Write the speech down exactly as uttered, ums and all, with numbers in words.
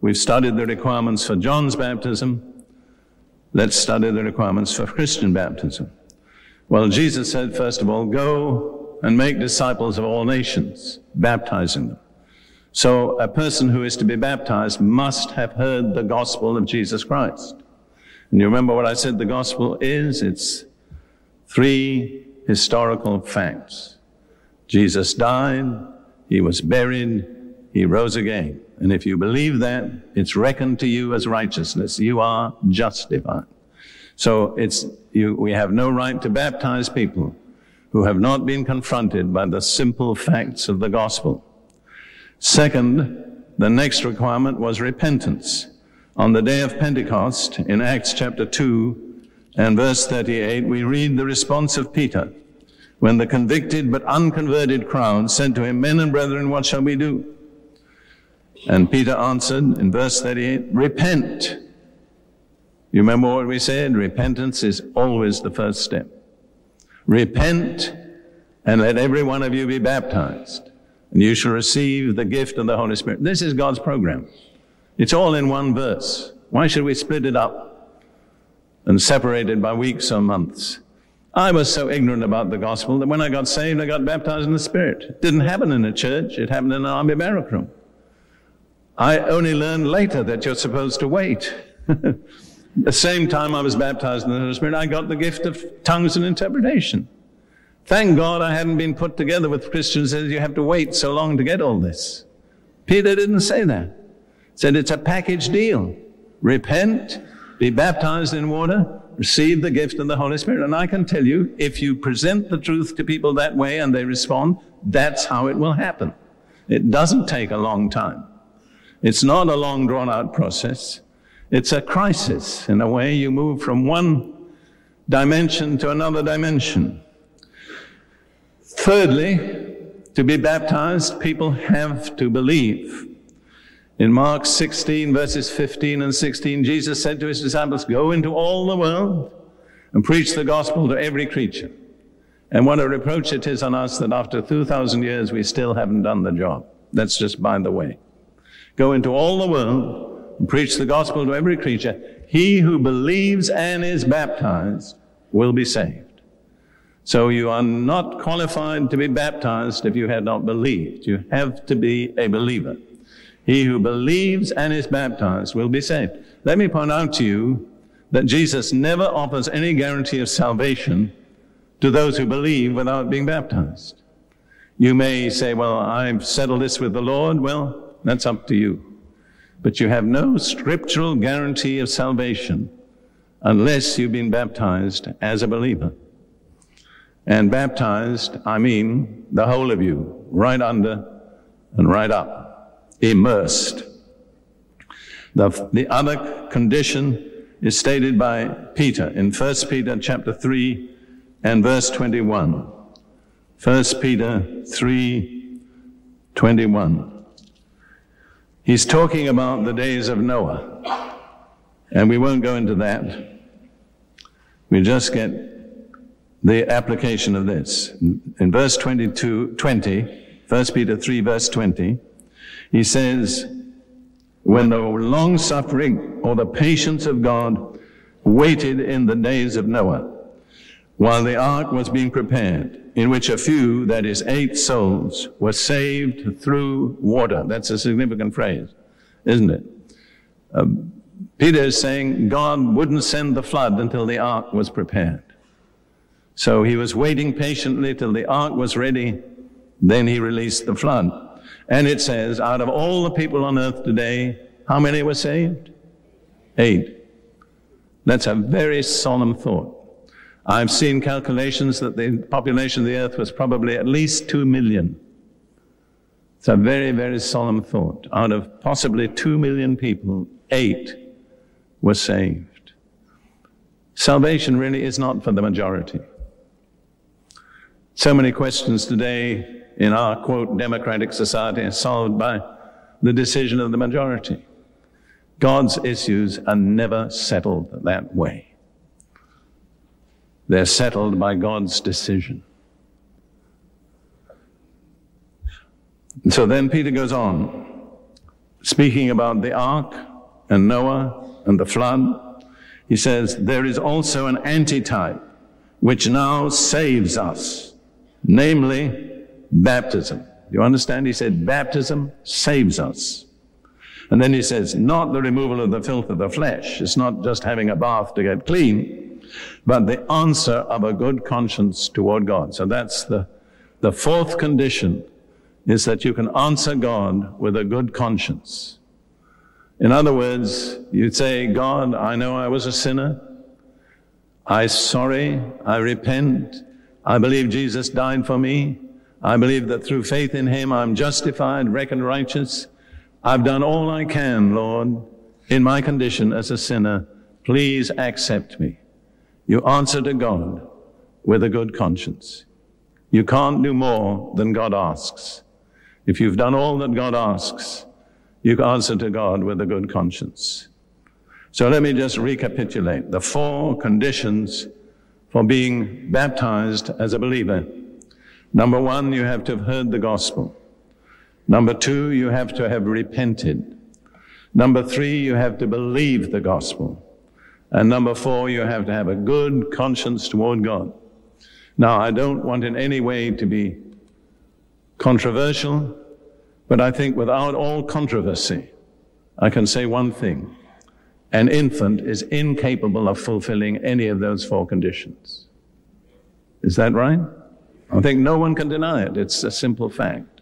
We've studied the requirements for John's baptism. Let's study the requirements for Christian baptism. Well, Jesus said, first of all, go and make disciples of all nations, baptizing them. So a person who is to be baptized must have heard the gospel of Jesus Christ. And you remember what I said the gospel is? It's three historical facts. Jesus died, he was buried, he rose again. And if you believe that, it's reckoned to you as righteousness. You are justified. So it's you, we have no right to baptize people who have not been confronted by the simple facts of the gospel. Second, the next requirement was repentance. On the day of Pentecost, in Acts chapter two and verse thirty-eight, we read the response of Peter when the convicted but unconverted crowd said to him, men and brethren, what shall we do? And Peter answered in verse thirty-eight, repent. You remember what we said? Repentance is always the first step. Repent and let every one of you be baptized, and you shall receive the gift of the Holy Spirit. This is God's program. It's all in one verse. Why should we split it up and separate it by weeks or months? I was so ignorant about the gospel that when I got saved, I got baptized in the Spirit. It didn't happen in a church. It happened in an army barrack room. I only learned later that you're supposed to wait. The same time I was baptized in the Holy Spirit, I got the gift of tongues and interpretation. Thank God I hadn't been put together with Christians that you have to wait so long to get all this. Peter didn't say that. He said it's a package deal. Repent, be baptized in water, receive the gift of the Holy Spirit. And I can tell you, if you present the truth to people that way and they respond, that's how it will happen. It doesn't take a long time. It's not a long, drawn-out process. It's a crisis. In a way, you move from one dimension to another dimension. Thirdly, to be baptized, people have to believe. In Mark sixteen, verses fifteen and sixteen, Jesus said to his disciples, go into all the world and preach the gospel to every creature. And what a reproach it is on us that after two thousand years we still haven't done the job. That's just by the way. Go into all the world and preach the gospel to every creature. He who believes and is baptized will be saved. So you are not qualified to be baptized if you had not believed. You have to be a believer. He who believes and is baptized will be saved. Let me point out to you that Jesus never offers any guarantee of salvation to those who believe without being baptized. You may say, well, I've settled this with the Lord. Well, that's up to you. But you have no scriptural guarantee of salvation unless you've been baptized as a believer. And baptized, I mean the whole of you, right under and right up, immersed. The, the other condition is stated by Peter in First Peter chapter three and verse twenty-one. First Peter three, twenty-one. He's talking about the days of Noah, and we won't go into that. We just get the application of this. In verse twenty-two, twenty, First Peter three, verse twenty, he says, when the long-suffering or the patience of God waited in the days of Noah, while the ark was being prepared, in which a few, that is eight souls, were saved through water. That's a significant phrase, isn't it? Um, Peter is saying God wouldn't send the flood until the ark was prepared. So he was waiting patiently till the ark was ready, then he released the flood. And it says, out of all the people on earth today, how many were saved? Eight. That's a very solemn thought. I've seen calculations that the population of the earth was probably at least two million. It's a very, very solemn thought. Out of possibly two million people, eight were saved. Salvation really is not for the majority. So many questions today in our, quote, democratic society are solved by the decision of the majority. God's issues are never settled that way. They're settled by God's decision. And so then Peter goes on. speaking about the ark and Noah and the flood, he says, there is also an antitype which now saves us, namely baptism. You understand? He said, baptism saves us. And then he says, not the removal of the filth of the flesh. It's not just having a bath to get clean, but the answer of a good conscience toward God. So that's the, the fourth condition, is that you can answer God with a good conscience. In other words, you say, God, I know I was a sinner. I'm sorry. I repent. I believe Jesus died for me. I believe that through faith in him, I'm justified, reckoned righteous. I've done all I can, Lord, in my condition as a sinner. Please accept me. You answer to God with a good conscience. You can't do more than God asks. If you've done all that God asks, you answer to God with a good conscience. So let me just recapitulate the four conditions for being baptized as a believer. Number one, you have to have heard the gospel. Number two, you have to have repented. Number three, you have to believe the gospel. And number four, you have to have a good conscience toward God. Now, I don't want in any way to be controversial, but I think without all controversy, I can say one thing. An infant is incapable of fulfilling any of those four conditions. Is that right? I think no one can deny it. It's a simple fact.